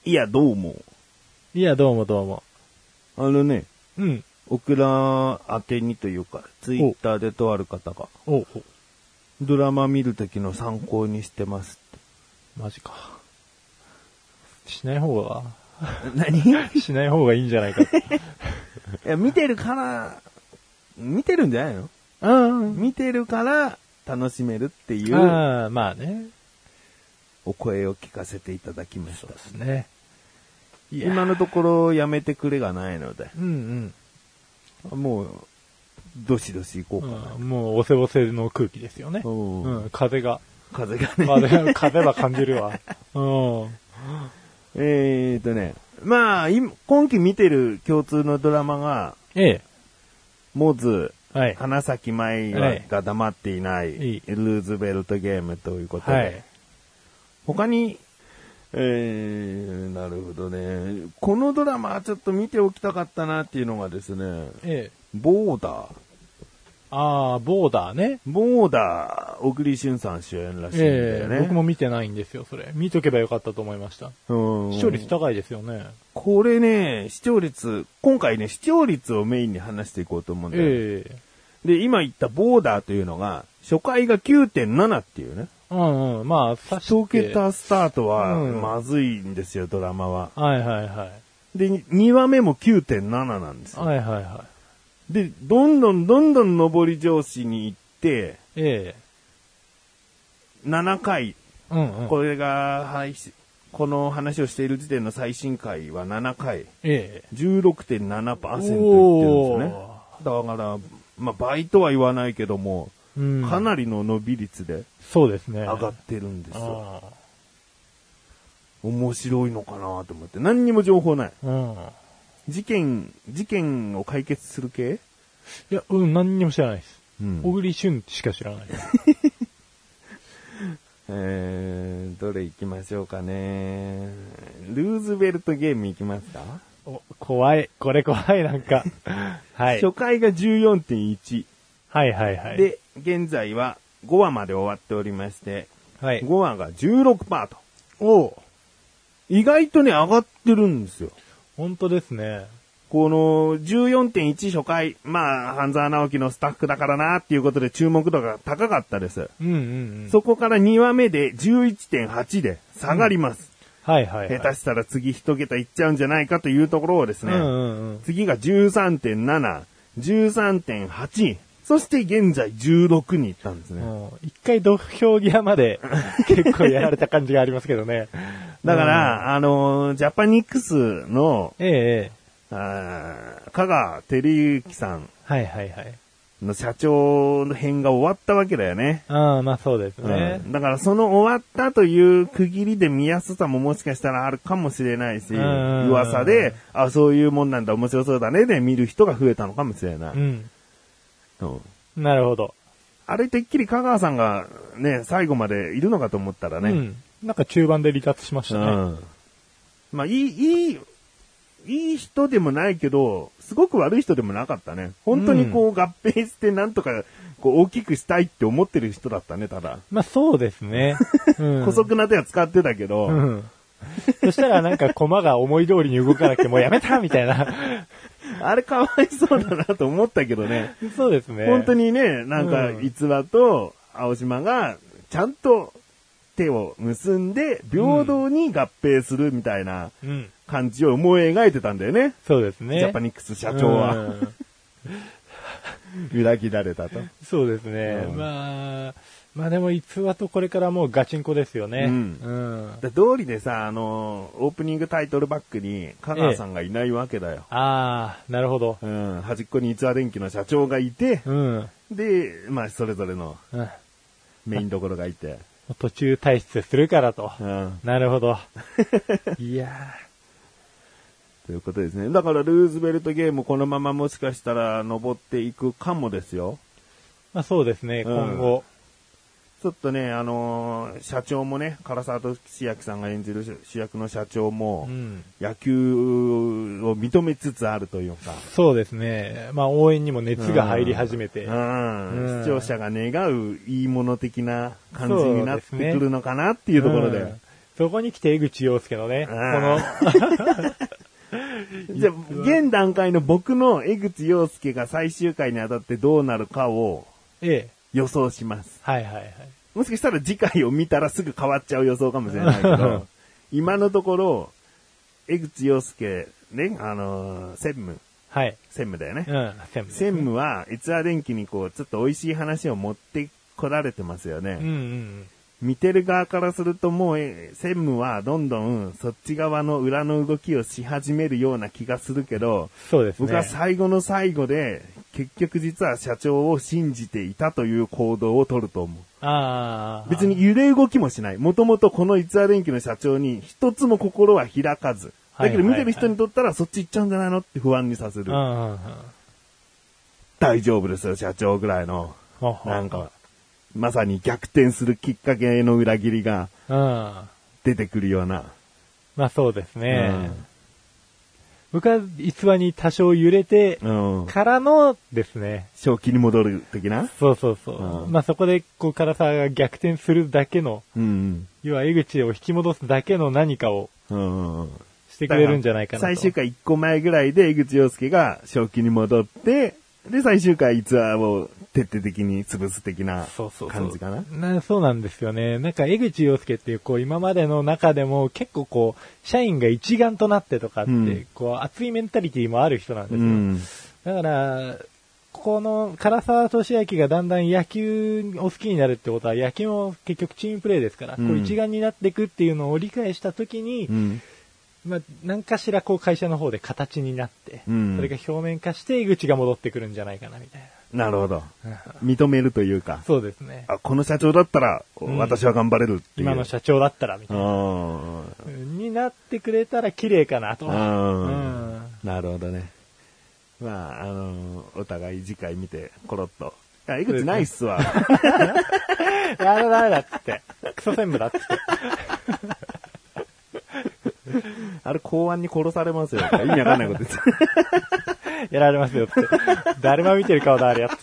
いや、どうも。 いや、どうもどうも。 うん。オクラ宛てにというか、ツイッターでとある方が、ドラマ見るときの参考にしてますって。 マジか。しない方が何しない方がいいんじゃないか。いや、見てるから、見てるんじゃないの？見てるから楽しめるっていう、 まあね。 お声を聞かせていただきました。 そうですね。 今のところやめてくれがないので、もう、どしどし行こうかな。 もう、おせぼせの空気ですよね。風がね。 風は感じるわ。 まあ、今期見てる共通のドラマが、モズ、花咲舞が黙っていない、ルーズベルトゲームということで、他に、なるほどね。このドラマはちょっと見ておきたかったなっていうのがですね、ボーダー。 ボーダーね。 ボーダー、小栗旬さん主演らしいんだよね。 僕も見てないんですよ、それ。見とけばよかったと思いました。視聴率高いですよね。 これね、今回ね、視聴率をメインに話していこうと思うんだよ。で、今言ったボーダーというのが、初回が 9.7 っていうね。 まあ、 一桁スタートは、まずいんですよ、ドラマは。で、2話目も 9.7 なんですよ。で、どんどん上り調子に行って、7回。これが、この話をしている時点の最新回は7回。16.7% いってるんですよね。だから、まあ、倍とは言わないけども、かなりの伸び率で、 そうですね。 上がってるんですよ。面白いのかなと思って。何にも情報ない。事件を解決する系？ いや、何にも知らないです。小栗旬しか知らないです。 どれ行きましょうかね。ルーズベルトゲーム行きますか？ 怖い。これ怖い、なんか。 初回が 14.1。 で、 現在は5話まで終わっておりまして、5話が 16% と。意外とね、上がってるんですよ。 本当ですね。 この 14.1 初回、まあ、半沢直樹のスタッフだからなっていうことで注目度が高かったです。そこから2話目で 11.8 で下がります。下手したら次一桁いっちゃうんじゃないかというところをですね、次が 13.7、13.8、そして現在16に行ったんですね。 一回土俵際まで結構やられた感じがありますけどね。 だから、ジャパニックスの、香川照之さんの社長の編が終わったわけだよね。 まあそうですね。 だからその終わったという区切りで見やすさももしかしたらあるかもしれないし、噂で、そういうもんなんだ、面白そうだねで見る人が増えたのかもしれない。 なるほど。 あれてっきり香川さんがね、最後までいるのかと思ったらね。 なんか中盤で離脱しましたね。 まあいい人でもないけど、すごく悪い人でもなかったね。本当にこう合併してなんとかこう大きくしたいって思ってる人だったね、ただ。 まあそうですね。 姑息な手は使ってたけど。 そしたらなんか駒が思い通りに動かなくてもうやめたみたいな。 あれかわいそうだなと思ったけどね。 そうですね。 本当にね、なんか逸話と青島がちゃんと手を結んで平等に合併するみたいな感じを思い描いてたんだよね。 そうですね。 ジャパニックス社長は。裏切られたと。 そうですね。まあでも逸話とこれからもうガチンコですよね。 道理でさ、オープニングタイトルバックに香川さんがいないわけだよ。 なるほど。 端っこに逸話電機の社長がいて、で、まあそれぞれのメインどころがいて。 途中退出するからと。なるほど。いやということですね。だからルーズベルトゲームこのままもしかしたら登っていくかもですよ。 まあそうですね、今後。 ちょっとね、社長もね、唐沢寿明さんが演じる主役の社長も、野球を認めつつあるというか。 そうですね。まあ応援にも熱が入り始めて。 視聴者が願ういいもの的な感じになってくるのかなっていうところで。 そこに来て江口洋介のね、このじゃあ、現段階の僕の江口洋介が最終回にあたってどうなるかを予想します。 はいはいはい。 もしかしたら次回を見たらすぐ変わっちゃう予想かもしれないけど、今のところ、江口洋介、ね、専務。 はい。 専務だよね。 専務は、逸話電機にこう、ちょっと美味しい話を持ってこられてますよね。見てる側からするともう、専務はどんどんそっち側の裏の動きをし始めるような気がするけど、 そうですね。 僕は最後の最後で、結局実は社長を信じていたという行動を取ると思う。別に揺れ動きもしない。もともとこの逸話電機の社長に一つも心は開かず。だけど見てる人にとったらそっち行っちゃうんじゃないのって不安にさせる。大丈夫ですよ、社長ぐらいの。なんか、まさに逆転するきっかけの裏切りが出てくるような。 まあそうですね。僕は逸話に多少揺れてからのですね。 正気に戻る的な？ そうそうそう。まあそこでこう唐沢が逆転するだけの、要は江口を引き戻すだけの何かをしてくれるんじゃないかなと。 最終回1個前ぐらいで江口洋介が正気に戻って、で最終回逸話を徹底的に潰す的な感じかな。 そうなんですよね。なんか江口洋介っていうこう今までの中でも結構こう社員が一丸となってとかって、こう熱いメンタリティもある人なんですよ。だからこの唐沢寿明がだんだん野球を好きになるってことは野球も結局チームプレーですから、こう一丸になっていくっていうのを理解したときに、まあ、何かしらこう会社の方で形になって、それが表面化して江口が戻ってくるんじゃないかなみたいな。 なるほど。認めるというか。 そうですね。 この社長だったら、私は頑張れるっていう。 今の社長だったら、みたいな。になってくれたら綺麗かなと。 なるほどね。まあ、お互い次回見て、コロッと。江口ないっすわ。 ダメだっつって。クソ専務だっつって。 あれ公安に殺されますよ。意味わかんないこと言って。 やられますよって。誰も見てる顔だあれや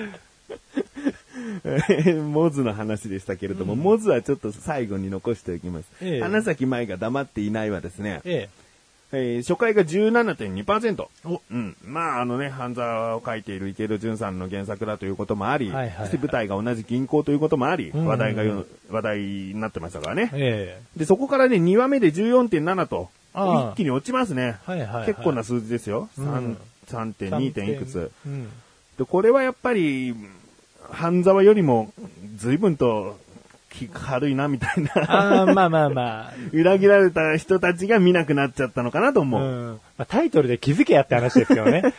つ。モズの話でしたけれども、モズはちょっと最後に残しておきます。花咲舞が黙っていないはですね、初回が 17.2%。まあ半沢を書いている池戸潤さんの原作だということもあり、そして舞台が同じ銀行ということもあり、話題になってましたからね。で、そこからね、2話目で 14.7 と、一気に落ちますね。結構な数字ですよ。3.2 点いくつ。で、これはやっぱり、半沢よりも随分と軽いなみたいな。 まあ。 裏切られた人たちが見なくなっちゃったのかなと思う。 タイトルで気づけやって話ですよね。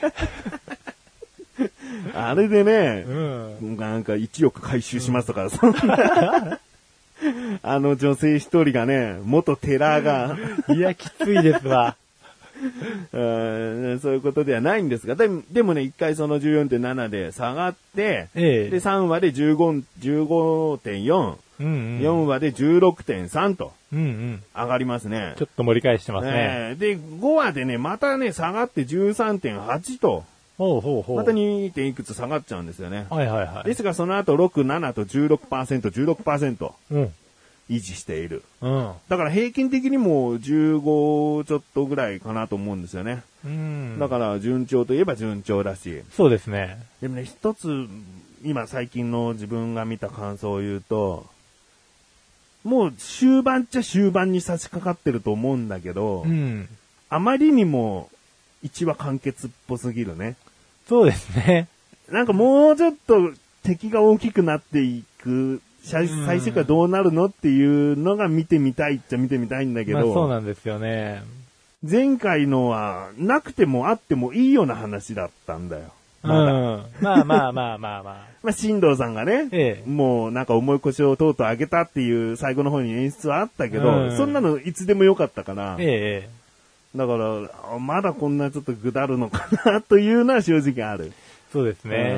あれでね、なんか1億回収しますとか、そんな。女性一人がね、元テラーが。 いや、きついですわ。 そういうことではないんですが、でもね、一回その 14.7 で下がって、で、3話で 15.4、4話で 16.3 と、上がりますね。 ちょっと盛り返してますね。 で、5話でね、またね、下がって 13.8 と、また 2. 点いくつ下がっちゃうんですよね。ですが、その後6、7と 16%、維持している。だから平均的にも15ちょっとぐらいかなと思うんですよね。だから順調といえば順調だし。 そうですね。 でもね、一つ、今最近の自分が見た感想を言うと、もう終盤っちゃ終盤に差し掛かってると思うんだけど、あまりにも1話完結っぽすぎるね。 そうですね。 なんかもうちょっと敵が大きくなっていく、最終回どうなるのっていうのが見てみたいっちゃ見てみたいんだけど。 そうなんですよね。 前回のはなくてもあってもいいような話だったんだよ。 まあ、新藤さんがね、もうなんか重い腰をとうとう上げたっていう最後の方に演出はあったけど、そんなのいつでもよかったから。だから、まだこんなちょっとぐだるのかなというのは正直ある。 そうですね。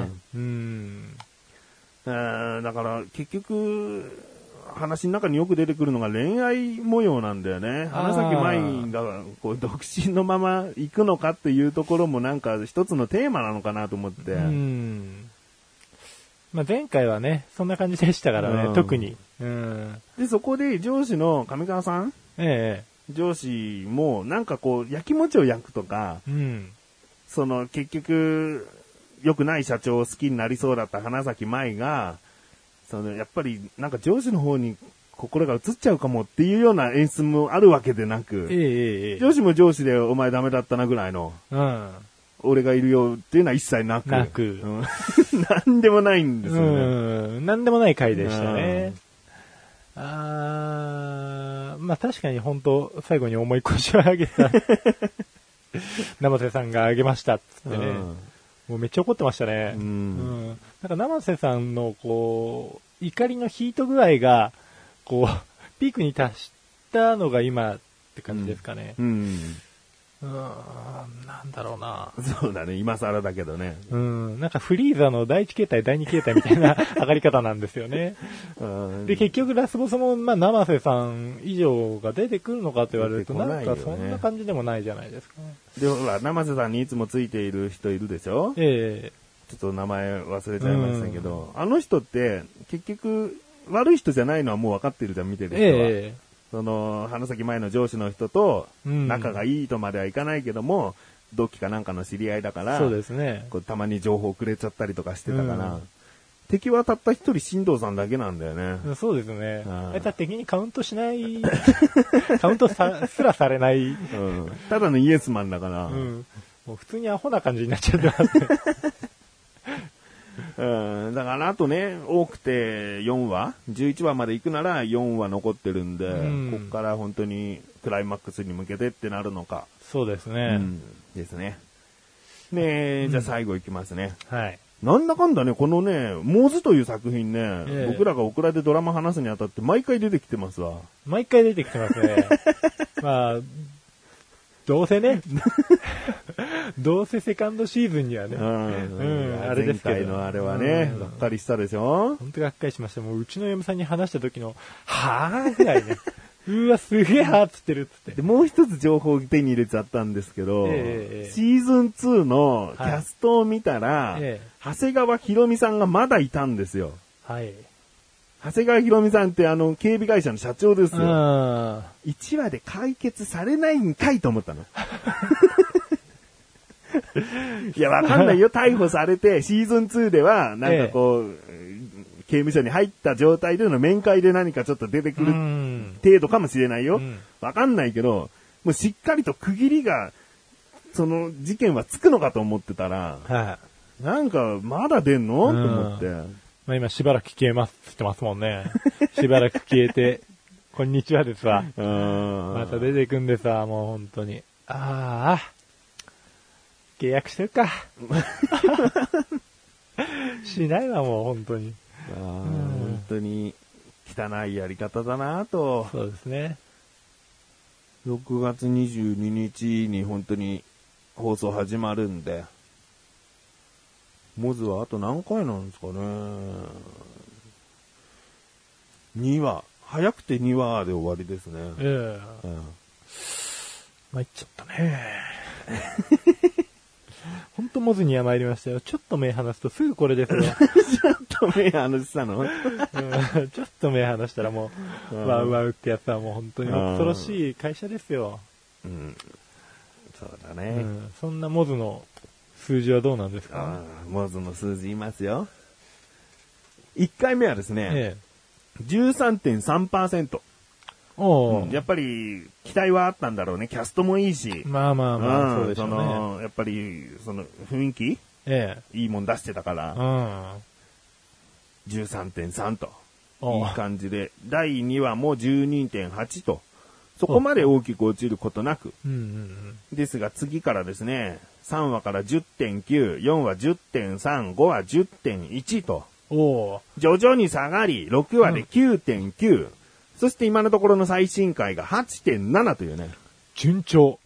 だから結局、話の中によく出てくるのが恋愛模様なんだよね。花咲舞がこう独身のまま行くのかっていうところもなんか一つのテーマなのかなと思って。 まあ、前回はね、そんな感じでしたからね、特に。 で、そこで上司の上川さん、上司もなんかこう、焼き餅を焼くとか、その結局、良くない社長を好きになりそうだった花咲舞が、やっぱりなんか上司の方に心が移っちゃうかもっていうような演出もあるわけでなく、上司も上司でお前ダメだったなぐらいの、俺がいるよっていうのは一切なく。なんでもないんですよね。 なんでもない回でしたね。まあ確かに本当最後に重い腰を上げた。生瀬さんが上げましたっつってね。もうめっちゃ怒ってましたね。なんか生瀬さんのこう、怒りのヒート具合が、こう、ピークに達したのが今って感じですかね。なんだろうな。 そうだね、今更だけどね。 なんかフリーザの第一形態、第二形態みたいな上がり方なんですよね。で、結局ラスボスも、まあ、生瀬さん以上が出てくるのかと言われると、なんかそんな感じでもないじゃないですかね。 で、ほら、生瀬さんにいつもついている人いるでしょ？ちょっと名前忘れちゃいましたけど、あの人って、結局、悪い人じゃないのはもう分かってるじゃん、見てる人は。花咲前の上司の人と仲がいいとまではいかないけども、同期かなんかの知り合いだから、 そうですね。 こうたまに情報くれちゃったりとかしてたから、敵はたった一人新藤さんだけなんだよね。 そうですね。敵にカウントしない、カウントすらされない、 ただのイエスマンだから、 もう普通にアホな感じになっちゃってますね。 だからあとね、多くて4話 ?11 話まで行くなら4話残ってるんで、こっから本当にクライマックスに向けてってなるのか。 そうですね。 ですね。ねじゃあ最後行きますね。 はい。 なんだかんだね、このね、モーズという作品ね、僕らがオクラでドラマ話すにあたって毎回出てきてますわ。 毎回出てきてますね。まあ、どうせね、どうせセカンドシーズンにはね、 あれですけど。前回のあれはね、がっかりしたでしょ？ 本当がっかりしました。もううちの嫁さんに話した時の、はぁぐらいね。うわ、すげえはぁっつってるっつって。 で、もう一つ情報を手に入れちゃったんですけど、シーズン2のキャストを見たら、長谷川博美さんがまだいたんですよ。 はい。 長谷川博美さんって警備会社の社長ですよ。1話で解決されないんかいと思ったの。いや、わかんないよ。逮捕されて、シーズン2では、なんかこう、刑務所に入った状態での面会で何かちょっと出てくる程度かもしれないよ。わかんないけど、もうしっかりと区切りが、その事件はつくのかと思ってたら、なんか、まだ出んのと思って。 まあ今しばらく消えますって言ってますもんね。しばらく消えて、こんにちはですわ。また出てくんでさ、もう本当に。契約してるか。しないわ、もう本当に。 本当に汚いやり方だなと。 そうですね。 6月22日に本当に放送始まるんで、モズはあと何回なんですかね。2話。早くて2話で終わりですね。 参っちゃったね。ほんとモズには参りましたよ。ちょっと目離すとすぐこれですよ。ちょっと目離したのちょっと目離したらもう、ワウワウってやつはもう本当に恐ろしい会社ですよ。 そうだね。 そんなモズの数字はどうなんですか？ モズの数字言いますよ。1回目はですね、13.3%。やっぱり期待はあったんだろうね。キャストもいいし。 まあまあまあ、そうでしょうね。 やっぱり、雰囲気いいもん出してたから。13.3 と。いい感じで。第2話も 12.8 と。そこまで大きく落ちることなく。ですが次からですね、3話から 10.9、4話 10.3、5話 10.1 と。徐々に下がり、6話で 9.9。そして今のところの最新回が 8.7 というね。 順調。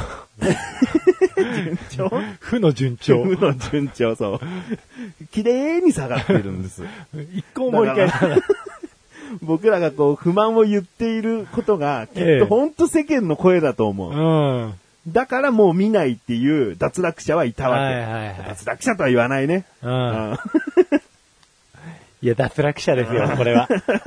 順調？ 負の順調。 負の順調、そう。綺麗に下がってるんです。 一個もう一回僕らがこう不満を言っていることが、きっと本当世間の声だと思う。だからもう見ないっていう脱落者はいたわけ。脱落者とは言わないね。 いや、脱落者ですよ、これは。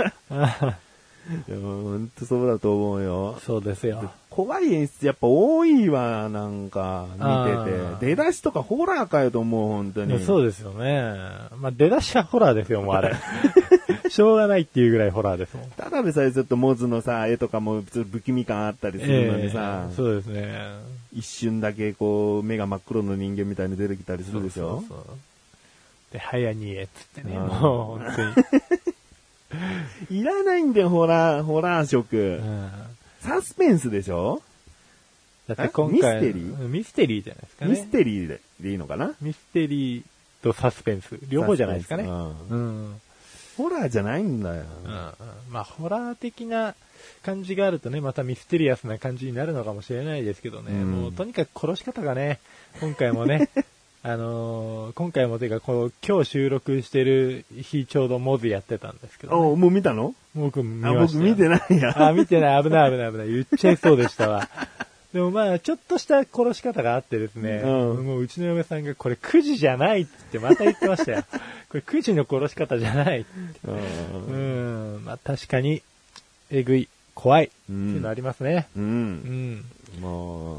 ほんとそうだと思うよ。 そうですよ。 怖い演出やっぱ多いわ、なんか、見てて。出だしとかホラーかよと思う、本当に。 そうですよね。まあ、出だしはホラーですよ、もうあれ。しょうがないっていうぐらいホラーですもん。 ただでさえちょっとモズのさ、絵とかもちょっと不気味感あったりするのにさ、 そうですね。 一瞬だけこう、目が真っ黒の人間みたいに出てきたりするでしょ。そうで、早にえっつってね、もう本当に。 いらないんだよ、ホラー色。サスペンスでしょ？ だって今回ミステリーじゃないですかね。 ミステリーでいいのかな？ ミステリーとサスペンス。両方じゃないですかね。 ホラーじゃないんだよ。 まあ、ホラー的な感じがあるとね、またミステリアスな感じになるのかもしれないですけどね。もうとにかく殺し方がね、今回もね、今回もてか、今日収録してる日ちょうどモズやってたんですけど、 ね。もう見たの？ 僕見ました。 僕見てないや。 見てない。危ない。言っちゃいそうでしたわ。でもまあ、ちょっとした殺し方があってですね、もううちの嫁さんがこれ9時じゃないってまた言ってましたよ。これ9時の殺し方じゃないって。まあ確かに、えぐい、怖い、っていうのありますね。 まあ、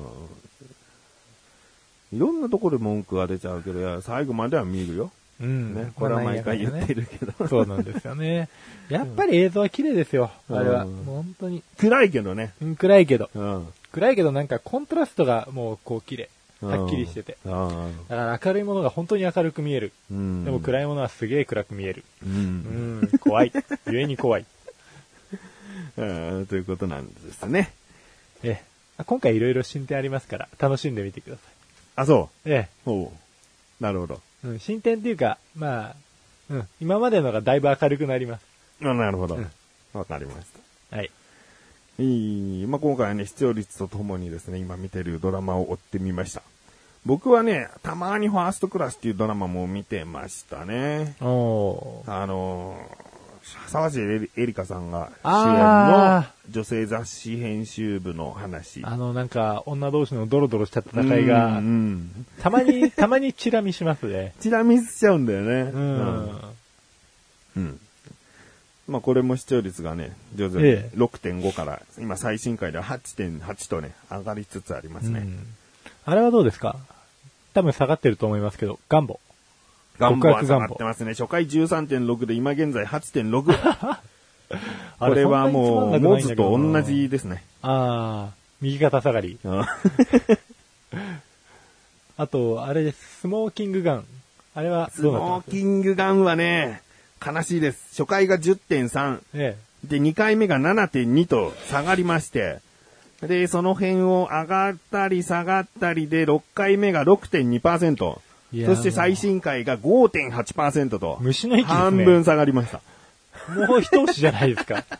いろんなところで文句が出ちゃうけど、最後までは見るよ。ね、これは毎回言ってるけど。 そうなんですよね。やっぱり映像は綺麗ですよ。あれは。本当に。 暗いけどね。 暗いけど。暗いけどなんかコントラストがもうこう綺麗。はっきりしてて。だから明るいものが本当に明るく見える。でも暗いものはすげえ暗く見える。怖い。故に怖い。 ということなんですね。 今回いろいろ進展ありますから楽しんでみてください。 あ、そう。なるほど。 進展っていうか、まあ、今までのがだいぶ明るくなります。 なるほど。わかりました。 はい。 まあ、今回はね、視聴率とともにですね、今見てるドラマを追ってみました。僕はね、たまにファーストクラスっていうドラマも見てましたね。沢尻エリカさんが主演の女性雑誌編集部の話。 なんか、女同士のドロドロした戦いが、たまにチラ見しますね。 チラ見しちゃうんだよね。まあこれも視聴率がね、徐々に 6.5 から、今最新回では 8.8 とね、上がりつつありますね。 あれはどうですか？多分下がってると思いますけど、ガンボは下がってますね。初回 13.6 で今現在 8.6。これはもう、モズと同じですね。 右肩下がり。あと、あれです。スモーキングガン。あれはどうなってます？ スモーキングガンはね、悲しいです。初回が 10.3。で、2回目が 7.2 と下がりまして、で、その辺を上がったり下がったりで、6回目が 6.2%。そして最新回が 5.8% と、 虫の息ですね。 半分下がりました。 もう一押しじゃないですか。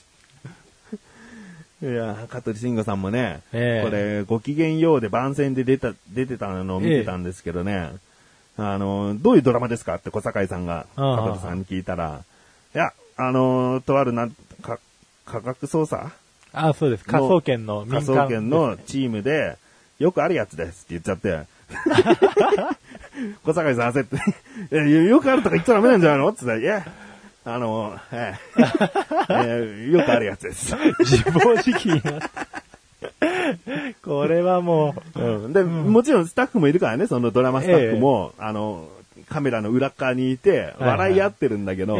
いや、香取慎吾さんもね、これ、ご機嫌ようで番宣で出てたのを見てたんですけどね、どういうドラマですかって小堺さんが香取さんに聞いたら、いや、とある科学捜査？ そうです。科捜研の民間、科捜研のチームで、よくあるやつですって言っちゃって、小堺さん焦ってよくあるとか言っちゃダメなんじゃないのって言ったら、いや、よくあるやつです。 自暴自棄になった。これはもう。で、もちろんスタッフもいるからね、そのドラマスタッフも、カメラの裏側にいて、笑い合ってるんだけど、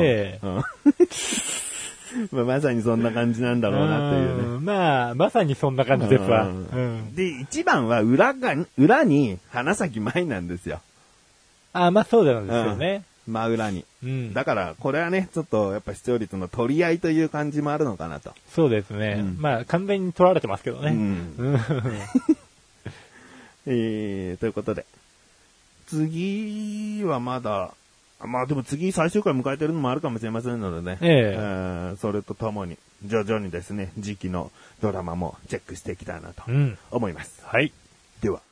まさにそんな感じなんだろうなっていうね。まさにそんな感じですわ。 で、一番は裏に花咲舞なんですよ。 そうなんですよね。 真裏に。だから、これはね、ちょっとやっぱ視聴率の取り合いという感じもあるのかなと。 そうですね。完全に取られてますけどね。 ということで。次はまだ、でも次最終回迎えてるのもあるかもしれませんのでね。それとともに、徐々にですね、次期のドラマもチェックしていきたいなと思います。 はい。 では。